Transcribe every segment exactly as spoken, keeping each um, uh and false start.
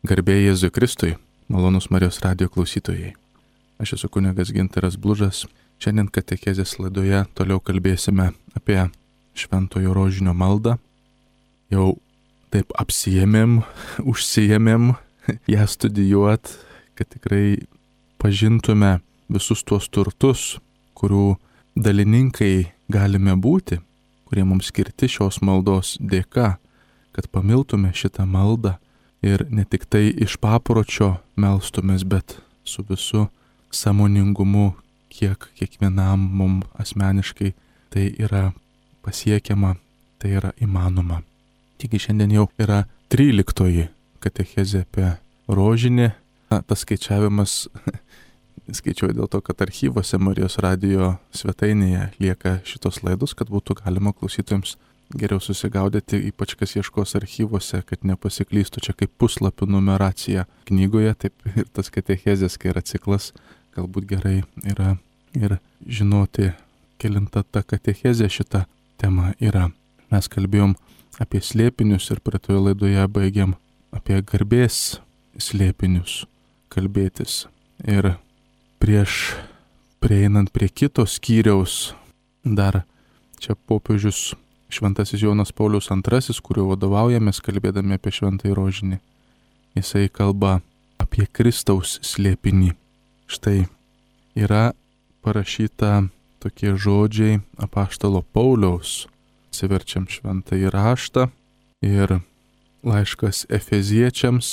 Garbė Jėzui Kristui, malonus Marijos radijo klausytojai. Aš esu kunigas Gintaras Blužas. Šiandien katechezės laidoje toliau kalbėsime apie šventojo rožinio maldą. Jau taip apsijėmėm, užsijėmėm ją studijuot, kad tikrai pažintume visus tuos turtus, kurių dalininkai galime būti, kurie mums skirti šios maldos dėka, kad pamiltume šitą maldą. Ir ne tik tai iš papročio melstumės, bet su visu sąmoningumu, kiek kiekvienam mums asmeniškai tai yra pasiekiama, tai yra įmanoma. Taigi šiandien jau yra tryliktoji katechezė apie rožinį. Na, tas skaičiavimas, skaičiuoju dėl to, kad archyvose Marijos radijo svetainėje lieka šitos laidos, kad būtų galima klausytojams geriau susigaudyti, ypač kas ieškos archyvose, kad nepasiklystų čia kaip puslapių numeracija knygoje, taip ir tas katechezės, kai yra ciklas, galbūt gerai yra ir žinoti, kelinta ta katechezė šita tema yra. Mes kalbėjom apie slėpinius ir praeitoje laidoje baigėm apie garbės slėpinius kalbėtis. Ir prieš prieinant prie kito skyriaus dar čia popiežius Šventasis Jonas Paulius antrasis, kuriuo vadovaujamės kalbėdami apie šventąjį rožinį. Jisai kalba apie Kristaus slėpinį. Štai yra parašyta tokie žodžiai apaštalo Pauliaus. Atsiverčiam šventąjį raštą ir laiškas Efeziečiams,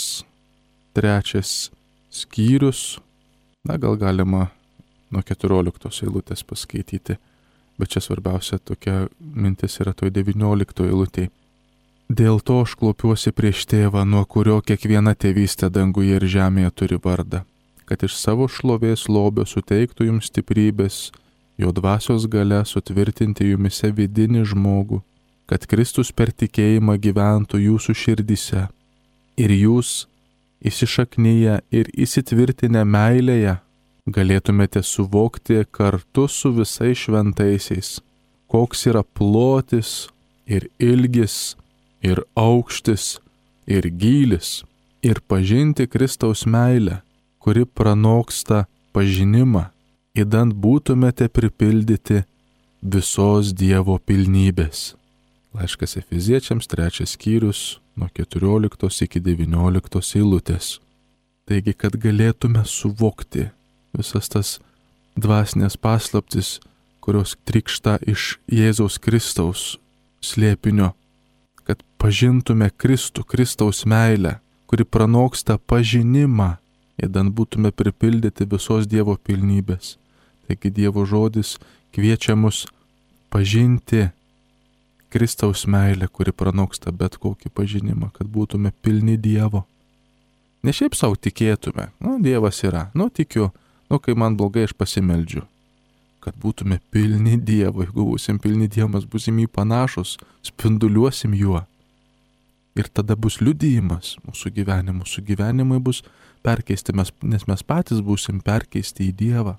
trečias skyrius. Na, gal galima nuo keturioliktos eilutės paskaityti. Bet čia svarbiausia tokia mintis yra toj devynioliktoje eilutėje. Dėl to aš klaupiuosi prieš tėvą, nuo kurio kiekviena tėvystė danguje ir žemėje turi vardą, kad iš savo šlovės lobio suteiktų jums stiprybės, jo dvasios galia sutvirtinti jumise vidinį žmogų, kad Kristus per tikėjimą gyventų jūsų širdyse ir jūs įsišaknyje ir įsitvirtinę meilėje galėtumėte suvokti kartu su visais šventaisiais, koks yra plotis ir ilgis ir aukštis ir gylis, ir pažinti Kristaus meilę, kuri pranoksta pažinimą, idant būtumėte pripildyti visos Dievo pilnybės. Laiškas Efeziečiams, trečias skyrius, nuo keturioliktos iki devynioliktos eilutės. Taigi, kad galėtume suvokti visas tas dvasinės paslaptis, kurios trykšta iš Jėzaus Kristaus slėpinio, kad pažintume Kristų, Kristaus meilę, kuri pranoksta pažinimą, idant būtume pripildyti visos Dievo pilnybės. Taigi Dievo žodis kviečia mus pažinti Kristaus meilę, kuri pranoksta bet kokį pažinimą, kad būtume pilni Dievo. Ne šiaip savo tikėtume, nu, Dievas yra, nu, tikiu, nu, kai man blogai, aš pasimeldžiu. Kad būtume pilni Dievo, jeigu būsim pilni Dievo, mes būsim jį panašus, spinduliuosim juo. Ir tada bus liudijimas mūsų gyvenimų, mūsų gyvenimai bus perkeisti, mes, nes mes patys būsim perkeisti į Dievą.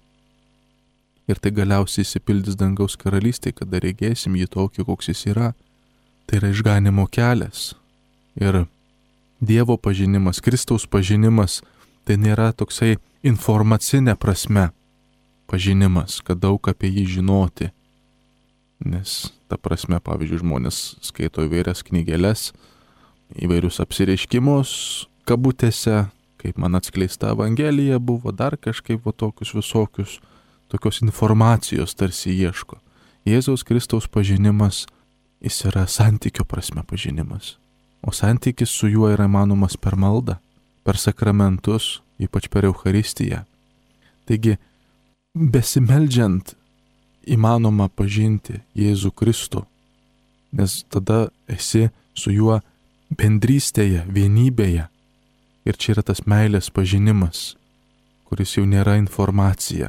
Ir tai galiausiai įsipildys dangaus karalystėje, kada regėsim jį tokį, koks jis yra. Tai yra išganimo kelias. Ir Dievo pažinimas, Kristaus pažinimas, tai nėra toksai informacinė prasme pažinimas, kad daug apie jį žinoti. Nes ta prasme, pavyzdžiui, žmonės skaito įvairias knygeles, įvairius apsireiškimus kabutėse, kaip man atskleista Evangelija buvo, dar kažkaip va tokius visokius, tokios informacijos tarsi ieško. Jėzaus Kristaus pažinimas, jis yra santykio prasme pažinimas. O santykis su juo yra įmanomas per maldą, per sakramentus, ypač per Eucharistiją. Taigi, besimeldžiant įmanoma pažinti Jėzų Kristų, nes tada esi su juo bendrystėje, vienybėje. Ir čia yra tas meilės pažinimas, kuris jau nėra informacija.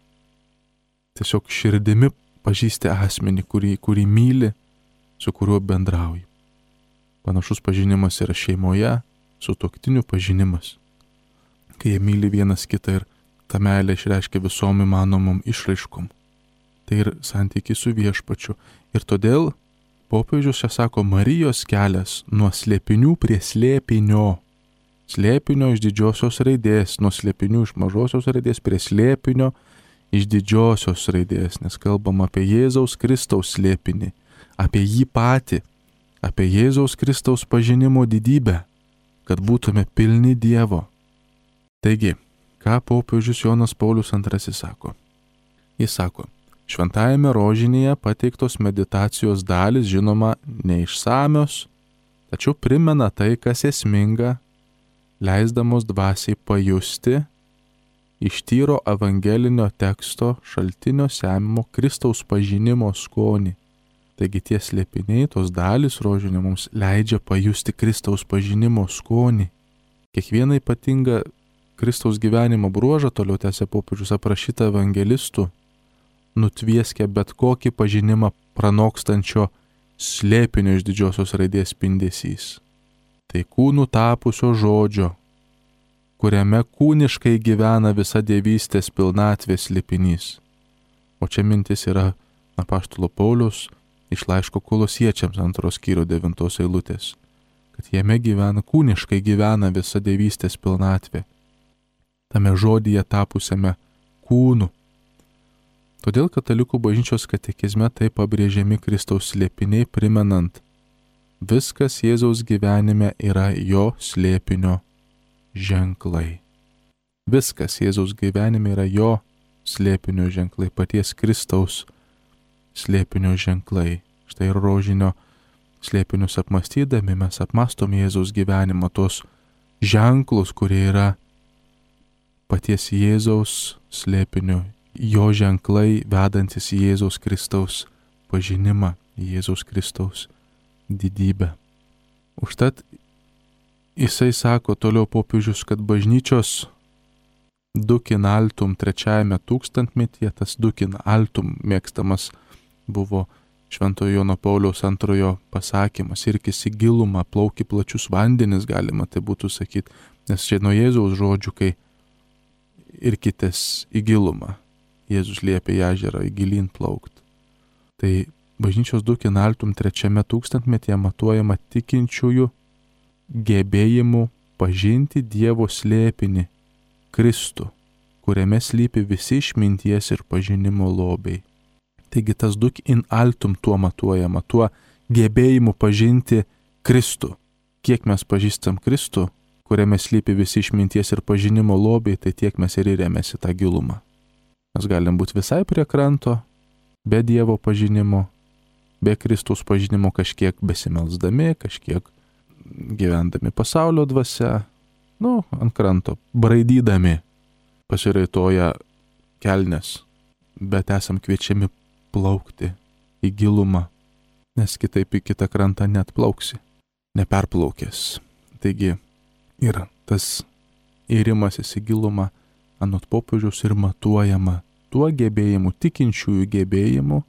Tiesiog širdimi pažįsti asmenį, kurį, kurį myli, su kuriuo bendrauji. Panašus pažinimas yra šeimoje, sutuoktinių pažinimas. Kai jie myli vienas kitą ir tą meilę išreiškia visom įmanomom išraiškom. Tai ir santykiai su viešpačiu. Ir todėl popiežius čia sako, Marijos kelias nuo slėpinių prie slėpinio Slėpinio iš didžiosios raidės, nuo slėpinių iš mažosios raidės prie slėpinio iš didžiosios raidės, nes kalbam apie Jėzaus Kristaus slėpinį, apie jį patį, apie Jėzaus Kristaus pažinimo didybę, kad būtume pilni Dievo. Taigi, ką popiežius Jonas Paulius antrasis sako? Jis sako, šventajame rožinėje pateiktos meditacijos dalis, žinoma, neišsamios, tačiau primena tai, kas esminga, leisdamos dvasiai pajusti iš tyro evangelinio teksto šaltinio semimo Kristaus pažinimo skonį. Taigi tie slėpiniai, tos dalys rožinio mums leidžia pajusti Kristaus pažinimo skonį. Kiekvieną ypatingą Kristaus gyvenimo bruožą, toliau tęsia popiežius, aprašyta evangelistų, nutvieskia bet kokį pažinimą pranokstančio slėpinio iš didžiosios raidės spindesys. Tai kūnų tapusio žodžio, kuriame kūniškai gyvena visa dievystės pilnatvės slėpinys. O čia mintis yra apaštalo Pauliaus iš laiško Kolosiečiams antros skyriaus devintos eilutės, kad jame gyvena, kūniškai gyvena visa dievystės pilnatvė, tame žodyje tapusiame kūnu. Todėl katalikų bažnyčios katekizme taip pabrėžiami Kristaus slėpiniai, primenant, viskas Jėzaus gyvenime yra jo slėpinio ženklai. Viskas Jėzaus gyvenime yra jo slėpinio ženklai, paties Kristaus slėpinio ženklai. Štai ir rožinio slėpinius apmastydami mes apmastom Jėzaus gyvenimą, tos ženklus, kurie yra paties Jėzaus slėpinio, jo ženklai vedantis į Jėzaus Kristaus pažinimą, Jėzaus Kristaus didybę. Užtat jisai sako toliau popiežius, kad bažnyčios dukin altum trečiajame tūkstantmetyje, tas dukin altum mėgstamas buvo Šventojo Jono Pauliaus antrojo pasakymas, irkis į gilumą, plauki plačius vandenis, galima tai būtų sakyti, nes čia nuo Jėzaus žodžių, kai irkitės į gilumą, Jėzus liepė į ežerą į gilyn plaukti. Tai bažnyčios dukin altum trečiame tūkstantmetyje matuojama tikinčiųjų gebėjimu pažinti Dievo slėpinį, Kristų, kuriame slypi visi išminties ir pažinimo lobiai. Taigi tas duk in altum tuo matuojama, tuo gebėjimu pažinti Kristų. Kiek mes pažįstam Kristų, kuriame slypi visi išminties ir pažinimo lobiai, tai tiek mes ir įrėmės į tą gilumą. Mes galim būti visai prie kranto, be Dievo pažinimo, be Kristaus pažinimo, kažkiek besimelsdami, kažkiek gyvendami pasaulio dvasia, nu, ant kranto, braidydami, pasiraitoja kelnes, bet esam kviečiami plaukti į gilumą, nes kitaip į kitą krantą net plauksi, neperplaukęs. Taigi yra tas įrimasis į gilumą anot popiežiaus ir matuojama tuo gebėjimu, tikinčiųjų gebėjimu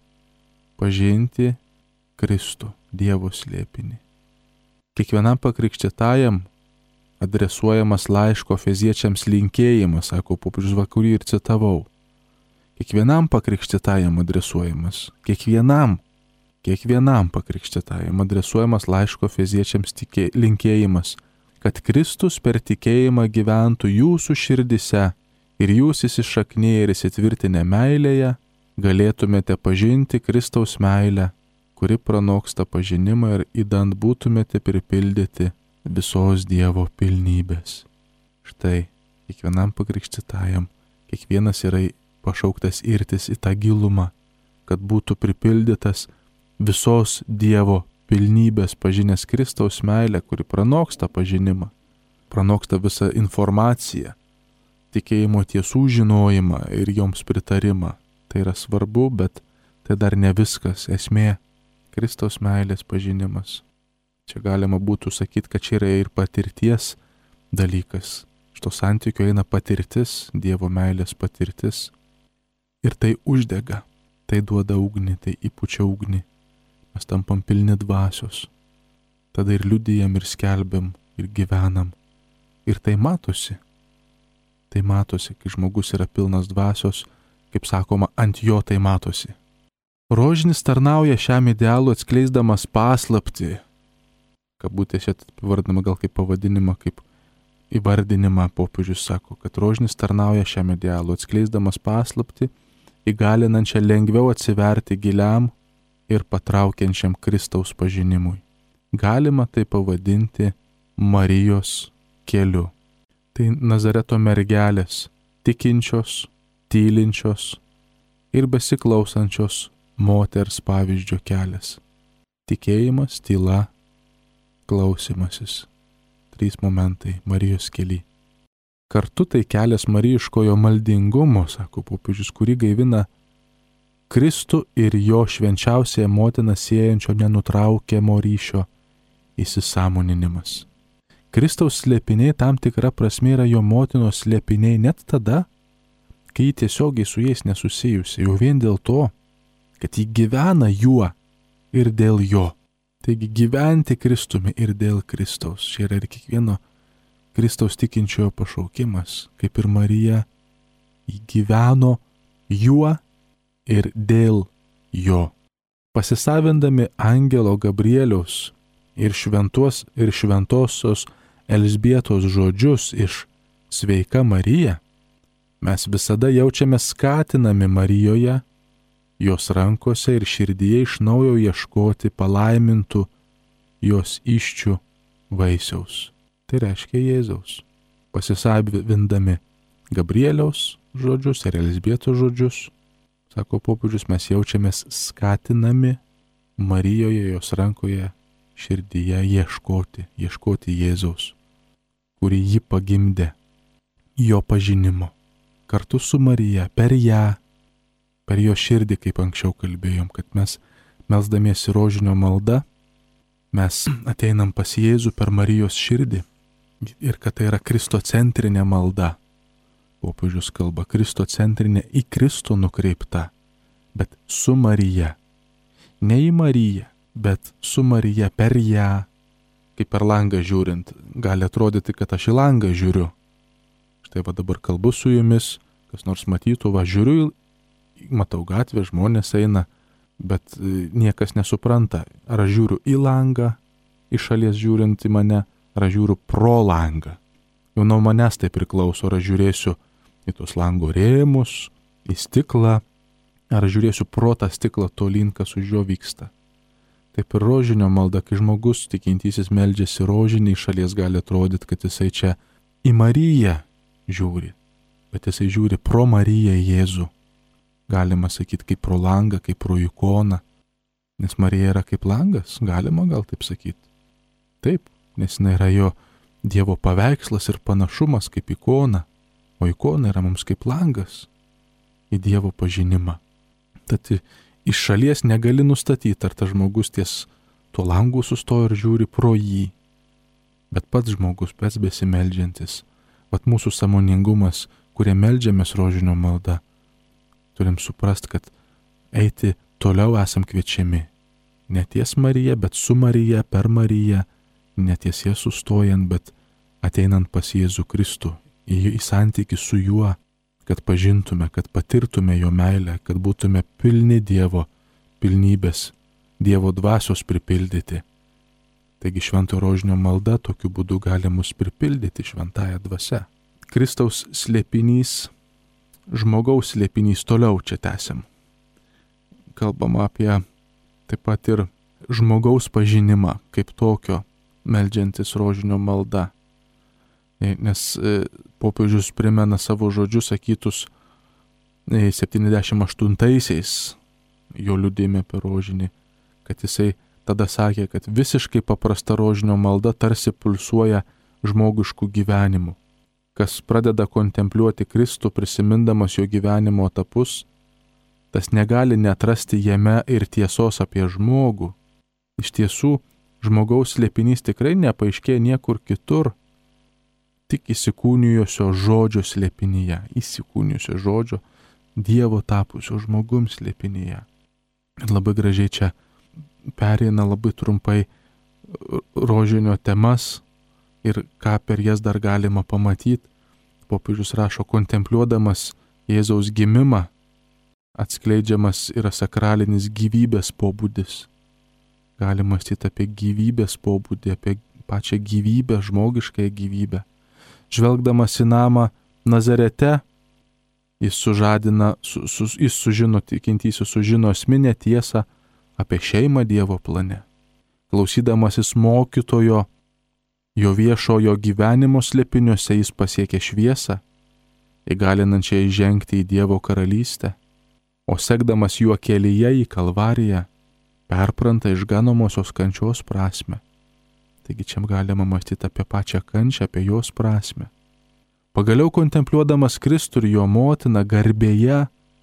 pažinti Kristų, Dievo slėpinį. Kiekvienam pakrikštytajam adresuojamas laiško Efeziečiams linkėjimas, sako popiežius, va, kurį ir citavau. Kiekvienam pakrikštytajam adresuojamas, kiekvienam, kiekvienam pakrikštytajam adresuojamas laiško Efeziečiams tikė, linkėjimas, kad Kristus per tikėjimą gyventų jūsų širdise ir jūs įsišaknyje ir įsitvirtinę meilėje galėtumėte pažinti Kristaus meilę, kuri pranoksta pažinimą ir įdant būtumėte pripildyti visos Dievo pilnybės. Štai kiekvienam pakrikštytajam, kiekvienas yra pašauktas irtis į tą gilumą, kad būtų pripildytas visos Dievo pilnybės, pažinęs Kristaus meilę, kuri pranoksta pažinimą, pranoksta visą informaciją, tikėjimo tiesų žinojimą ir joms pritarimą. Tai yra svarbu, bet tai dar ne viskas. Esmė - Kristaus meilės pažinimas. Čia galima būtų sakyti, kad čia yra ir patirties dalykas. Iš to santykio eina patirtis, Dievo meilės patirtis. Ir tai uždega, tai duoda ugnį, tai įpučia ugnį. Mes tampam pilni dvasios. Tada ir liudijam, ir skelbiam, ir gyvenam. Ir tai matosi. Tai matosi, kai žmogus yra pilnas dvasios, kaip sakoma, ant jo tai matosi. Rožinis tarnauja šiam idealui atskleisdamas paslaptį, kabutėse vardama gal kaip pavadinimą, kaip įvardinimą popiežius sako, kad rožinis tarnauja šiam idealui, atskleisdamas paslaptį, įgalinančią lengviau atsiverti giliam ir patraukiančiam Kristaus pažinimui. Galima tai pavadinti Marijos keliu. Tai Nazareto mergelės, tikinčios, tylinčios ir besiklausančios moters pavyzdžio kelias. Tikėjimas, tyla, klausimasis. Trys momentai Marijos kely. Kartu tai kelias marijiškojo maldingumo, sako popiežius, kurį gaivina Kristų ir jo švenčiausiąją motiną siejančio nenutraukiamo ryšio įsisąmoninimas. Kristaus slėpiniai tam tikra prasme yra jo motinos slėpiniai net tada, kai ji tiesiogiai su jais nesusijusi, jau vien dėl to, kad ji gyvena juo ir dėl jo. Taigi gyventi Kristumi ir dėl Kristaus. Čia yra ir kiekvieno Kristaus tikinčiojo pašaukimas, kaip ir Marija, ji gyveno juo ir dėl jo. Pasisavindami angelo Gabrieliaus ir šventos ir šventosios Elzbietos žodžius iš Sveika Marija, mes visada jaučiame skatinami Marijoje, jos rankose ir širdyje iš naujo ieškoti palaimintų jos įsčių vaisiaus. Tai reiškia Jėzaus. Pasisavindami Gabrieliaus žodžius ir Elzbietos žodžius, sako popiežius, mes jaučiamės skatinami Marijoje, jos rankoje, širdyje ieškoti, ieškoti Jėzaus, kurį ji pagimdė, jo pažinimo. Kartu su Marija, per ją, per jo širdį, kaip anksčiau kalbėjom, kad mes melsdamiesi rožinio malda, mes ateinam pas Jėzų per Marijos širdį ir kad tai yra kristocentrinė malda. Popiežius kalba kristocentrinė, į Kristų nukreipta, bet su Marija. Ne į Mariją, bet su Marija, per ją, kaip per langą žiūrint. Gali atrodyti, kad aš į langą žiūriu. Štai va dabar kalbu su jumis, kas nors matytų, va žiūriu, matau gatvę, žmonės eina, bet niekas nesupranta, ar aš žiūriu į langą, iš šalies žiūrint į mane, ar aš žiūriu pro langą. Jau nuo manęs tai priklauso, ar aš žiūrėsiu į tos lango rėmus, į stiklą, ar žiūrėsiu pro tą stiklą tolyn, kas už jo vyksta. Taip ir rožinio malda, kai žmogus tikintysis meldžiasi rožinį, iš šalies gali atrodyti, kad jisai čia į Mariją žiūri, bet jisai žiūri pro Mariją Jėzų. Galima sakyti kaip pro langą, kaip pro ikoną, nes Marija yra kaip langas, galima gal taip sakyti. Taip, nes jinai yra jo Dievo paveikslas ir panašumas kaip ikona, o ikona yra mums kaip langas į Dievo pažinimą. Tad iš šalies negali nustatyti, ar tas žmogus ties tuo langu sustoja ir žiūri pro jį, bet pats žmogus, pats besimeldžiantis, vat mūsų sąmoningumas, kurie meldžiamės rožinio malda, turim suprast, kad eiti toliau esam kviečiami. Ne ties Marija, bet su Marija, per Mariją, ne ties ją sustojant, bet ateinant pas Jėzų Kristų, į, į santykį su juo, kad pažintume, kad patirtume jo meilę, kad būtume pilni Dievo pilnybės, Dievo dvasios pripildyti. Taigi švento rožinio malda tokiu būdu gali mus pripildyti šventąją dvasią. Kristaus slėpinys, žmogaus slėpinys, toliau čia tęsiam. Kalbama apie taip pat ir žmogaus pažinimą kaip tokio, meldžiantis rožinio malda. Nes popiežius primena savo žodžius sakytus septyniasdešimt aštuntaisiais jo liudijime per rožinį, kad jisai tada sakė, kad visiškai paprasta rožinio malda tarsi pulsuoja žmogiškų gyvenimų. Kas pradeda kontempliuoti Kristų, prisimindamas jo gyvenimo etapus, tas negali neatrasti jame ir tiesos apie žmogų. Iš tiesų, žmogaus slėpinys tikrai nepaaiškėja niekur kitur, tik įsikūnijusio žodžio slėpinyje, įsikūnijusio žodžio Dievo tapusio žmogum slėpinyje. Ir labai gražiai čia pereina labai trumpai rožinio temas ir ką per jas dar galima pamatyti. Popiežius rašo, kontempliuodamas Jėzaus gimimą, atskleidžiamas yra sakralinis gyvybės pobūdis. Galima mąstyti apie gyvybės pobūdį, apie pačią gyvybę, žmogiškąją gyvybę. žvelgdamas į namą Nazarete, jis sužadina, su, su, jis sužino, tikintysis sužino esminę tiesą apie šeimą Dievo plane. Klausydamasis mokytojo, jo viešojo gyvenimo slėpiniuose jis pasiekė šviesą, įgalinančią įžengti į Dievo karalystę, o sekdamas juo kelyje į Kalvariją, perpranta išganomosios kančios prasme. Taigi čia galima mąstyti apie pačią kančią, apie jos prasme. Pagaliau kontempliuodamas Kristų ir jo motiną garbėje,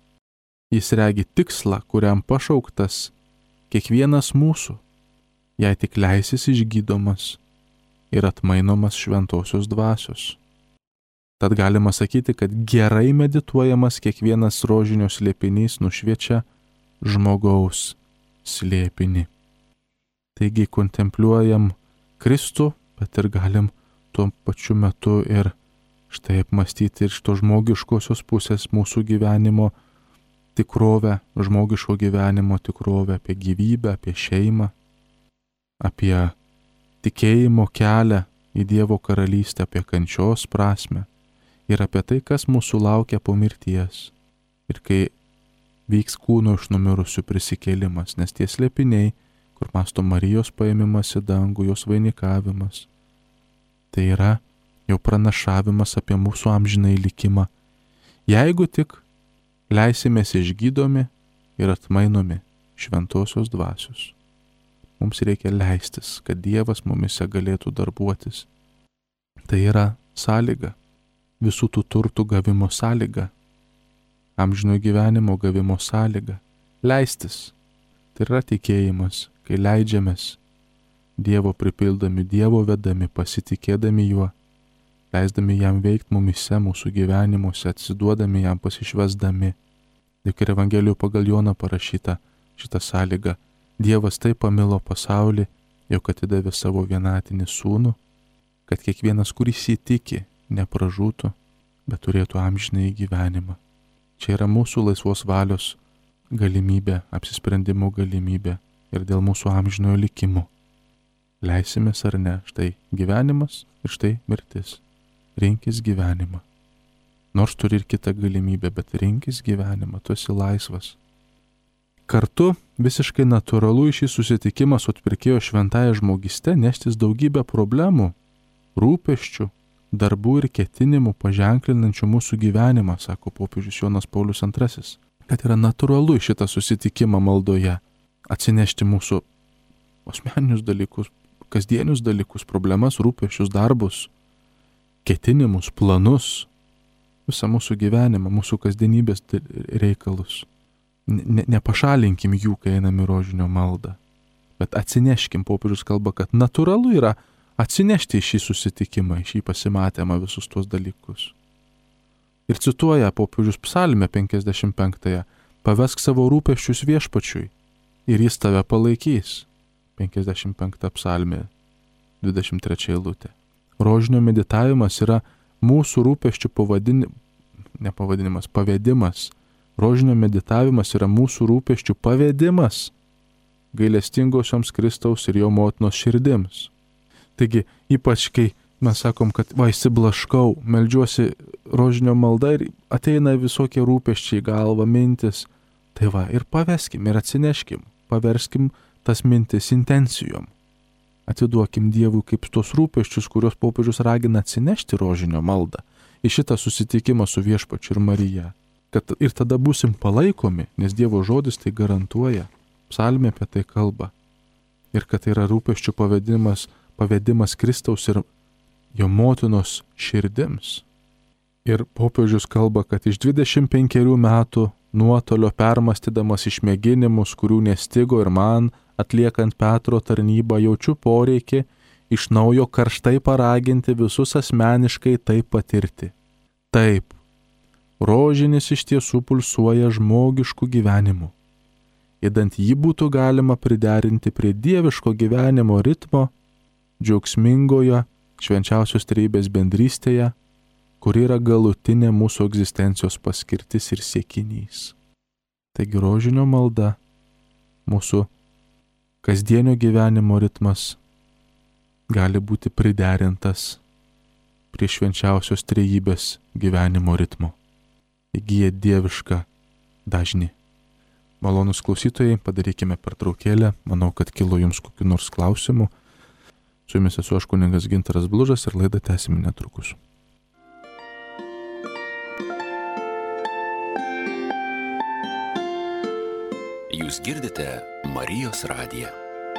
jis regi tikslą, kuriam pašauktas kiekvienas mūsų, jei tik leisis išgydomas ir atmainomas šventosios dvasios. Tad galima sakyti, kad gerai medituojamas kiekvienas rožinio slėpinys nušviečia žmogaus slėpinį. Taigi kontempliuojam Kristų, bet ir galim tuo pačiu metu ir štai apmastyti ir šito žmogiškosios pusės mūsų gyvenimo tikrovę, žmogiško gyvenimo tikrovę, apie gyvybę, apie šeimą, apie tikėjimo kelią į Dievo karalystę, apie kančios prasme ir apie tai, kas mūsų laukia po mirties ir kai vyks kūno iš numirusių prisikėlimas, nes tie slėpiniai, kur mąsto Marijos paėmimas į dangų, jos vainikavimas, tai yra jau pranašavimas apie mūsų amžinąjį likimą, jeigu tik leisimės išgydomi ir atmainomi šventosios dvasios. Mums reikia leistis, kad Dievas mumise galėtų darbuotis. Tai yra sąlyga, visų tų turtų gavimo sąlyga, amžino gyvenimo gavimo sąlyga, leistis. Tai yra tikėjimas, kai leidžiamės Dievo pripildomi, Dievo vedami, pasitikėdami juo, leisdami jam veikti mumise, mūsų gyvenimuose, atsiduodami jam, pasišvesdami. Juk ir Evangelijų pagal Joną parašyta šitą sąlygą. Dievas taip pamilo pasaulį, jog atidavė savo vienatinį sūnų, kad kiekvienas, kuris įtiki, nepražūtų, bet turėtų amžinąjį gyvenimą. Čia yra mūsų laisvos valios galimybė, apsisprendimo galimybė ir dėl mūsų amžinojo likimo. Leisimės ar ne, štai gyvenimas ir štai mirtis. Rinkis gyvenimą. Nors turi ir kitą galimybę, bet rinkis gyvenimą, tu esi laisvas. Kartu visiškai natūralu į šį susitikimą su atpirkėjo šventąja žmogyste neštis daugybę problemų, rūpesčių, darbų ir ketinimų paženklinančių mūsų gyvenimą, sako popiežius Jonas Paulius antrasis. Kad yra natūralu į šitą susitikimą maldoje atsinešti mūsų asmeninius dalykus, kasdienius dalykus, problemas, rūpesčius, darbus, ketinimus, planus, visą mūsų gyvenimą, mūsų kasdienybės reikalus. Ne, nepašalinkim jų, kai einam į rožinio maldą, bet atsineškim, popiežius kalba, kad natūralu yra atsinešti į šį susitikimą, į šį pasimatymą visus tuos dalykus. Ir cituoja popiežius psalmę penkiasdešimt penktąją, pavesk savo rūpesčius viešpačiui ir jis tave palaikys. penkiasdešimt penkta psalmė, dvidešimt trečia eilutė. Rožinio meditavimas yra mūsų rūpesčių pavadinimas, ne pavadinimas, pavedimas. Rožinio meditavimas yra mūsų rūpesčių pavedimas gailestingosioms Kristaus ir jo motinos širdims. Taigi, ypač kai mes sakom, kad va, įsiblaškau, meldžiuosi rožinio malda ir ateina visokie rūpesčiai, galva, mintis, tai va, ir paveskim, ir atsineškim, paverskim tas mintis intencijom. Atiduokim Dievui kaip tos rūpesčius, kuriuos popiežius ragina atsinešti rožinio maldą į šitą susitikimą su viešpačiu ir Marija. Kad ir tada būsim palaikomi, nes Dievo žodis tai garantuoja. Psalmė apie tai kalba. Ir kad tai yra rūpesčių pavedimas, pavedimas Kristaus ir jo motinos širdims. Ir popiežius kalba, kad iš dvidešimt penkerių metų nuotolio permastydamas išmėginimus, kurių nestigo ir man, atliekant Petro tarnybą, jaučiu poreikį iš naujo karštai paraginti visus asmeniškai tai patirti. Taip, rožinis iš tiesų pulsuoja žmogišku gyvenimu. Įdant jį būtų galima priderinti prie dieviško gyvenimo ritmo, džiaugsmingoje švenčiausios trejybės bendrystėje, kur yra galutinė mūsų egzistencijos paskirtis ir siekinys. Taigi rožinio malda, mūsų kasdienio gyvenimo ritmas gali būti priderintas prie švenčiausios trejybės gyvenimo ritmo. Įgyja dievišką dažnį. Malonus klausytojai, padarykime pertraukėlę. Manau, kad kilo jums kokių nors klausimų. Su jumis esu aš kunigas Gintaras Blužas ir laidą tęsime netrukus. Jūs girdite Marijos radiją.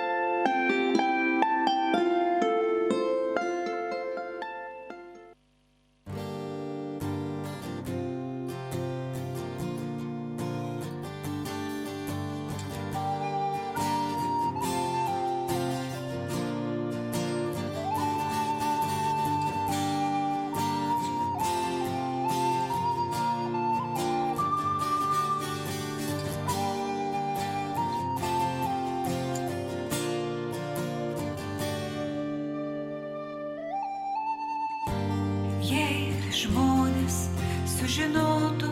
Žmonės sužinotų,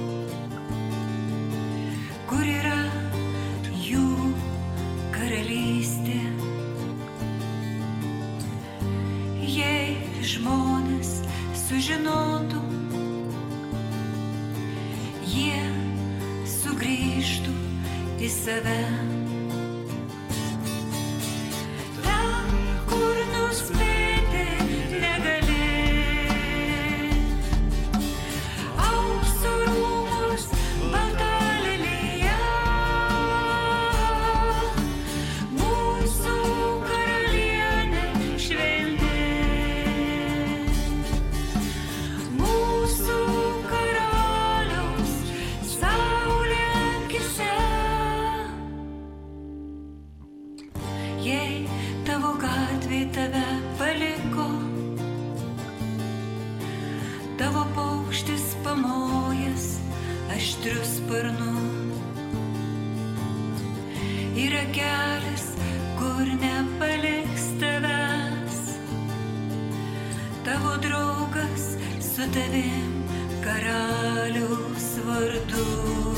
kur yra jų karalystė. Jei žmonės sužinotų, jie sugrįžtų į save. Ten, kur nuspėti negali. Tave paliko, tavo paukštis pamojęs aštriu sparnu. Yra kelias, kur nepaliks tavęs, tavo draugas su tavim karaliaus vardu.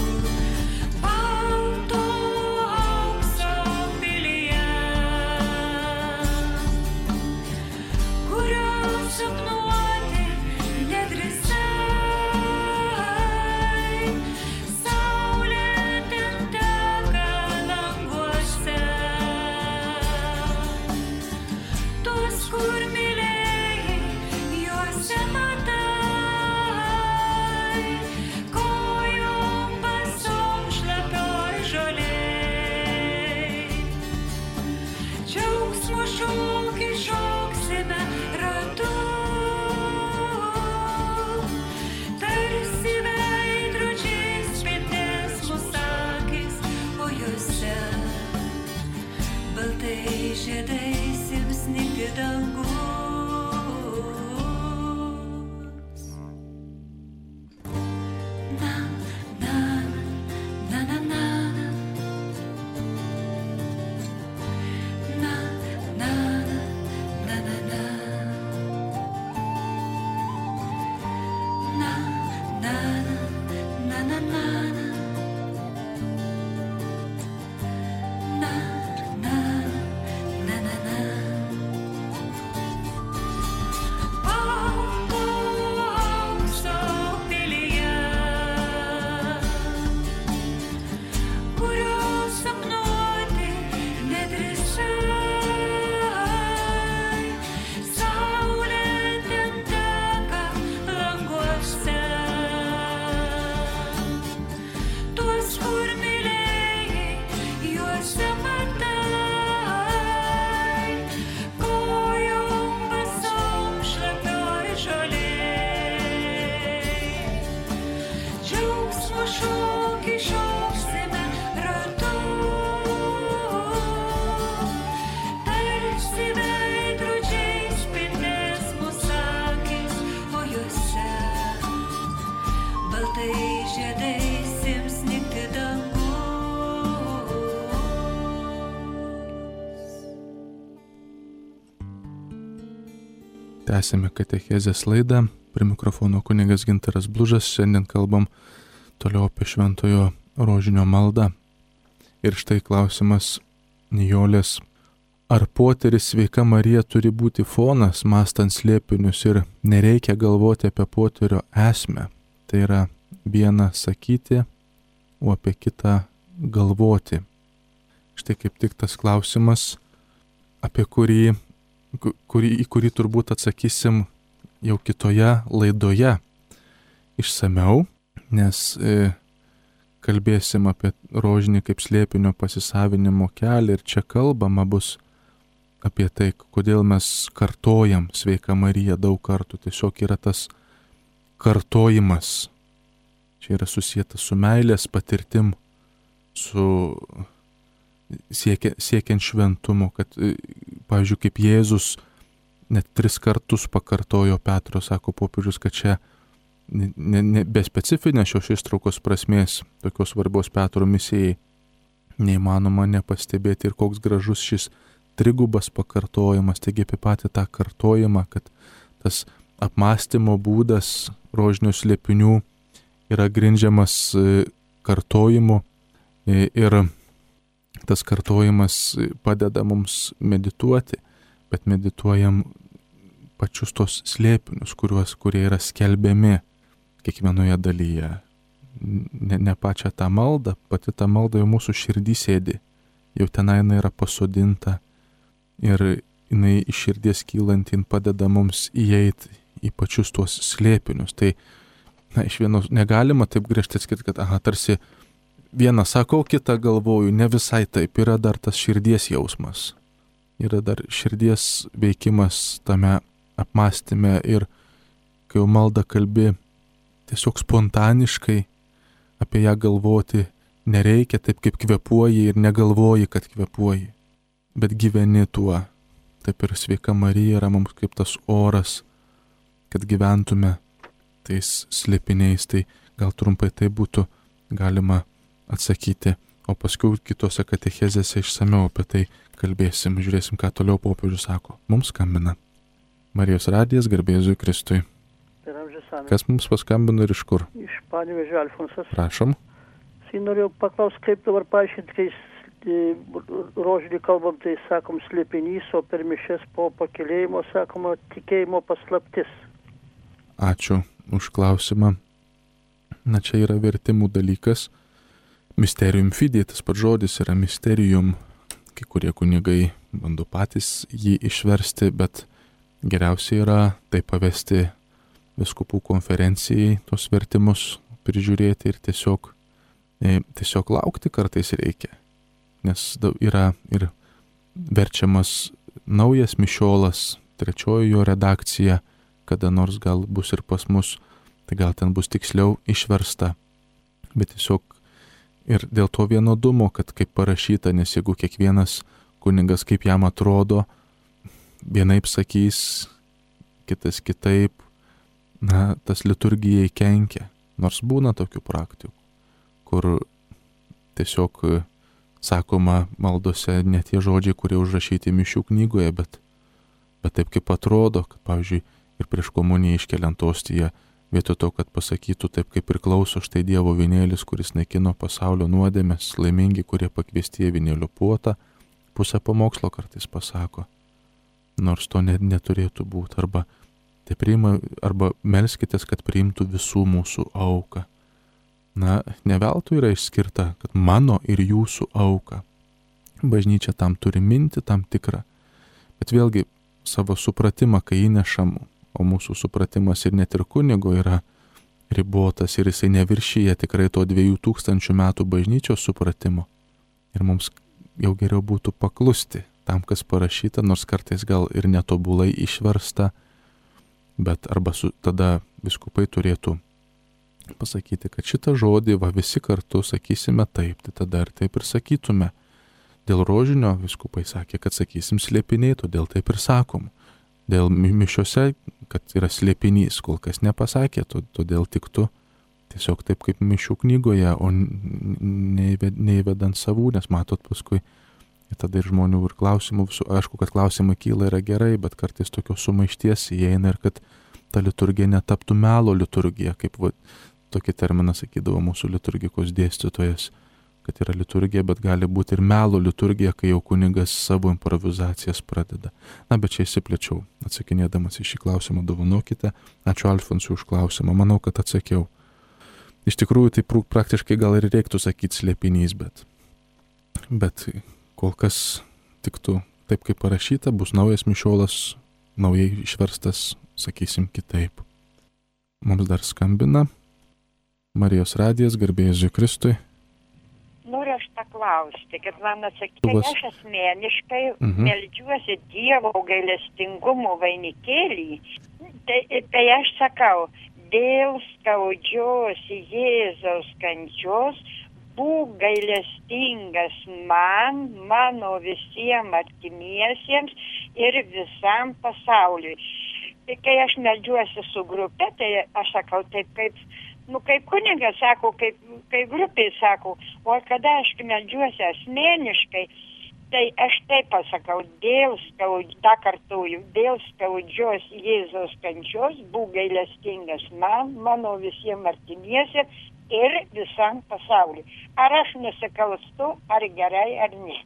Tęsime katechezės laidą. Prie mikrofono kunigas Gintaras Blužas. Šiandien kalbam toliau apie šventojo rožinio maldą. Ir štai klausimas Nijolės. ar poteris sveika Marija turi būti fonas, mąstant slėpinius ir nereikia galvoti apie poterio esmę. Tai yra viena sakyti, o apie kitą galvoti. Štai kaip tik tas klausimas, apie kurį, kurį, į kurį turbūt atsakysim jau kitoje laidoje išsameu, nes e, kalbėsim apie rožinį kaip slėpinio pasisavinimo kelią ir čia kalbama bus apie tai, kodėl mes kartojam sveika Marija daug kartų. Tiesiog yra tas kartojimas. Čia yra susijęta su meilės patirtim, su siekia, siekiant šventumo, kad, pavyzdžiui, kaip Jėzus net tris kartus pakartojo Petro, sako popiežius, kad čia ne, ne, be specifinės šios ištraukos prasmės, tokios svarbios Petro misijai, neįmanoma nepastebėti ir koks gražus šis trigubas pakartojimas, taigi apie patį tą kartojimą, kad tas apmąstymo būdas rožinio slėpinių yra grindžiamas kartojimu ir tas kartojimas padeda mums medituoti, bet medituojam pačius tos slėpinius, kuriuos, kurie yra skelbiami kiekvienoje dalyje. Ne, ne pačią tą maldą, pati tą maldą jau mūsų širdį sėdi, jau tenai jinai yra pasodinta ir jinai iš širdies kylant, jin padeda mums įeiti į pačius tuos slėpinius. Tai na, iš vienos negalima taip griežtai sakyti, kad aha, tarsi vieną sakau, kitą galvoju, ne visai taip, yra dar tas širdies jausmas, yra dar širdies veikimas tame apmąstyme ir kai jau maldą kalbi, tiesiog spontaniškai apie ją galvoti nereikia taip, kaip kvėpuoji ir negalvoji, kad kvėpuoji, bet gyveni tuo. Taip ir sveika Marija yra mums kaip tas oras, kad gyventume tais slėpiniais. Tai gal trumpai tai būtų galima atsakyti, o paskui kitose katechezėse išsameu apie tai kalbėsim, žiūrėsim, ką toliau popiežius sako. Mums skambina Marijos radijas, garbė Jėzui Kristui. Kas mums paskambino ir iš kur? Iš Panevėžio Alfonsas. Prašom. Jis norėjau paklausti, kaip dabar paaiškinti, kai rožinį kalbam, tai sakom slėpinys, o per mišes po pakėlėjimo sakoma tikėjimo paslaptis. Ačiū už klausimą. Na, čia yra vertimų dalykas. Mysterium fidei, tas pats žodis yra mysterium. Kai kurie kunigai bando patys jį išversti, bet geriausia yra tai pavesti vyskupų konferencijai, tos vertimus prižiūrėti ir tiesiog, e, tiesiog laukti kartais reikia. Nes yra ir verčiamas naujas mišiolas, trečioji jo redakcija, kada nors gal bus ir pas mus, tai gal ten bus tiksliau išversta. Bet tiesiog ir dėl to vienodumo, kad kaip parašyta, nes jeigu kiekvienas kunigas kaip jam atrodo, vienaip sakys, kitas kitaip, na, tas liturgijai kenkia. Nors būna tokių praktikų, kur tiesiog sakoma maldose ne tie žodžiai, kurie užrašyti mišių knygoje, bet, bet taip kaip atrodo, kad, pavyzdžiui, ir prieš komuniją iškeliant ostiją, vietoj to, kad pasakytų taip, kaip priklauso štai Dievo vynėlis, kuris naikino pasaulio nuodėmes, laimingi, kurie pakviesti į vynėlio puotą, pusę pamokslo kartais pasako, nors to net neturėtų būti, arba tai priima, arba melskitės, kad priimtų visų mūsų auką. Na, ne veltui yra išskirta, kad mano ir jūsų auka. Bažnyčia tam turi mintį, tam tikrą. Bet vėlgi savo supratimą, kai įnešam, o mūsų supratimas ir net ir kunigo yra ribotas ir jisai neviršyja tikrai to dviejų tūkstančių metų bažnyčios supratimo. Ir mums jau geriau būtų paklusti tam, kas parašyta, nors kartais gal ir netobulai išversta, bet arba su, tada vyskupai turėtų pasakyti, kad šitą žodį va visi kartu sakysime taip, tai tada ir taip ir sakytume. Dėl rožinio vyskupai sakė, kad sakysim slėpiniai, todėl taip ir sakom. Dėl mišiose, kad yra slėpinys, kol kas nepasakė, todėl tiktų tiesiog taip kaip mišių knygoje, o neįvedant savų, nes matot paskui ir tada ir žmonių ir klausimų visų. Aišku, kad klausimai kyla yra gerai, bet kartais tokios sumaišties įeina ir kad ta liturgija netaptų melo liturgija, kaip va, tokį terminą sakydavo mūsų liturgikos dėstytojas, kad yra liturgija, bet gali būti ir melo liturgija, kai jau kunigas savo improvizacijas pradeda. Na, bet čia įsiplėčiau, atsakinėdamas į šį klausimą, dovanokite. Ačiū Alfonsui už klausimą, manau, kad atsakiau. Iš tikrųjų, tai praktiškai gal ir reiktų sakyti slėpinys, bet, bet kol kas tiktų taip, kaip parašyta, bus naujas mišiolas, naujai išverstas, sakysim, kitaip. Mums dar skambina Marijos radijas, garbė Jėzui Kristui. Noriu aš paklausti, kad man atsakyti, kad aš asmeniškai mhm. meldžiuosi Dievo gailestingumo vainikėlį, tai, tai aš sakau, dėl skaudžios Jėzaus kančios būk gailestingas man, mano visiems artimiesiems ir visam pasauliui. Tai kai aš meldžiuosi su grupe, tai aš sakau taip kaip, nu kaip kunigas sako, kaip, kaip grupė sako, o kada aš meldžiuosi asmeniškai, tai aš taip pasakau, dėl skaudžios, tą kartuoju, dėl skaudžios Jėzaus kančios būk gailestingas man, mano visiems artimiesiems ir visam pasauliu. Ar aš nusikalstu, ar gerai, ar ne.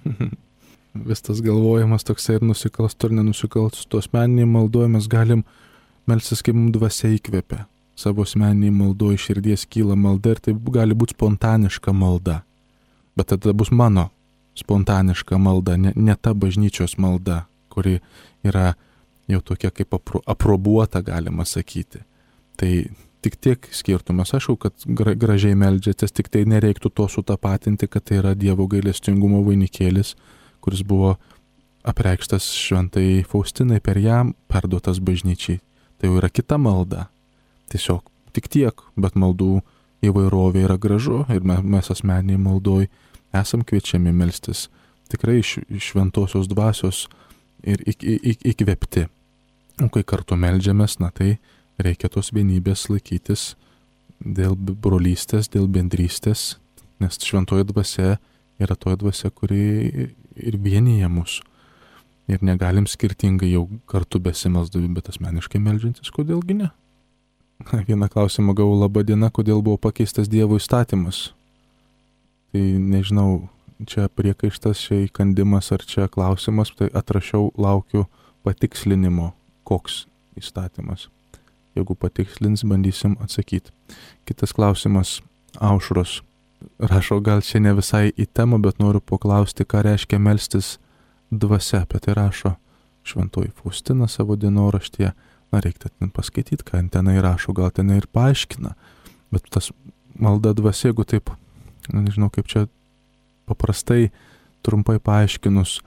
Vis tas galvojimas toksai ir nusikalstu, ar nenusikalstu. Asmeniniai maldoje mes galim melstis, kaip mums dvasia įkvepia. Savo asmeniniai maldoje širdies kyla malda ir tai gali būti spontaniška malda. Bet tada bus mano spontaniška malda, ne, ne ta bažnyčios malda, kuri yra jau tokia kaip apro, aprobuota, galima sakyti. Tai tik tiek skirtumas, aišku, kad gra, gražiai meldžiatės, tik tai nereiktų to sutapatinti, kad tai yra Dievo gailestingumo vainikėlis, kuris buvo apreikštas šventai Faustinai, per ją perduotas bažnyčiai. Tai jau yra kita malda. Tiesiog tik tiek, bet maldų įvairovė yra gražu ir mes asmeniai maldoj esam kviečiami melstis tikrai iš, iš šventosios dvasios ir ik, ik, įkvėpti. O kai kartu meldžiamės, na tai reikia tos vienybės laikytis dėl brolystės, dėl bendrystės, nes šventoji dvasia yra toji dvasia, kuri ir vienyje mus. Ir negalim skirtingai jau kartu besimelsdami, bet asmeniškai meldžiantis, kodėlgi ne? Vieną klausimą gavau, laba diena, kodėl buvo pakeistas Dievo įstatymas. Tai nežinau, čia priekaištas, čia įkandimas ar čia klausimas, tai atrašiau, laukiu patikslinimo, koks įstatymas. Jeigu patikslins, bandysim atsakyti. Kitas klausimas, Aušros. Rašo, gal čia ne visai į temą, bet noriu paklausti, ką reiškia melstis dvasia. Apie tai rašo šventoji Faustina savo dienoraštyje. Na, reikia ten paskaityti, ką tenai rašo, gal tenai ir paaiškina. Bet tas malda dvasia, jeigu taip, nežinau kaip čia paprastai, trumpai paaiškinus,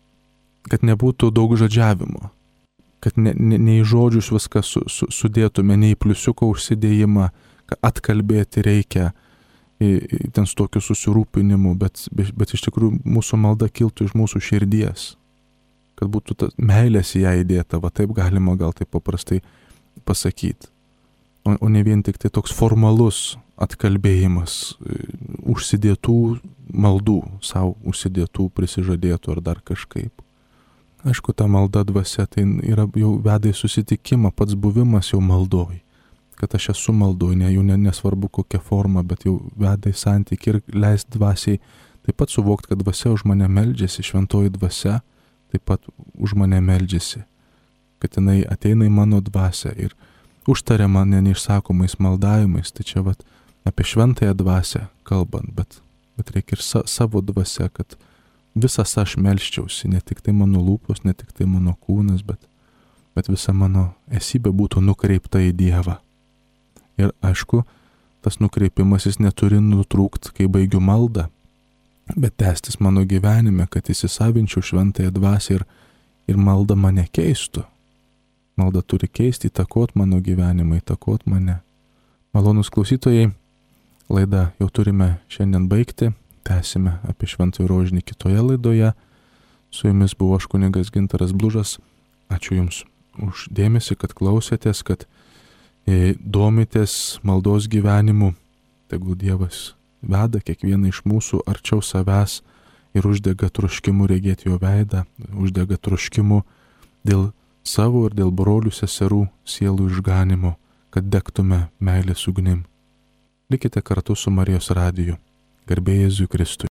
kad nebūtų daug žodžiavimo. Kad ne, ne, ne į žodžius viską su, su, sudėtume, ne į pliusiuko užsidėjimą, kad atkalbėti reikia į, į, ten su tokiu susirūpinimu, bet, bet, bet iš tikrųjų mūsų malda kiltų iš mūsų širdies. Kad būtų ta meilės į ją įdėta, va taip galima gal taip paprastai pasakyti. O, o ne vien tik tai toks formalus atkalbėjimas užsidėtų maldų, savo užsidėtų, prisižadėtų ar dar kažkaip. Aišku, ta malda dvasia tai yra jau veda į susitikimą, pats buvimas jau maldoj. Kad aš esu maldoj, ne, jau ne, nesvarbu kokia forma, bet jau veda į santykį ir leis dvasiai taip pat suvokti, kad dvasia už mane meldžiasi, šventoji dvasia taip pat už mane meldžiasi, kad jinai ateina į mano dvasią ir užtaria mane neišsakomais maldavimais. Tai čia vat apie šventąją dvasią kalbant, bet, bet reikia ir sa, savo dvasia, kad visas aš melščiausi, ne tik tai mano lūpos, ne tik tai mano kūnas, bet, bet visa mano esybė būtų nukreipta į Dievą. Ir aišku, tas nukreipimas jis neturi nutrūkti, kai baigiu maldą, bet tęstis mano gyvenime, kad įsisavinčiau šventąją dvasią ir, ir malda mane keistų. Malda turi keisti, įtakot mano gyvenimą, įtakot mane. Malonūs klausytojai, laidą jau turime šiandien baigti, tęsime apie šventąjį rožinį kitoje laidoje. Su jumis buvo aš kunigas Gintaras Blužas. Ačiū Jums už dėmesį, kad klausėtės, kad e, domitės maldos gyvenimu. Tegul Dievas veda kiekvieną iš mūsų arčiau savęs ir uždega troškimu regėti jo veidą, uždega troškimu dėl savo ir dėl brolių seserų sielų išganimo, kad degtume meilės ugnim. Likite kartu su Marijos radiju. Garbė Jėzui Kristui.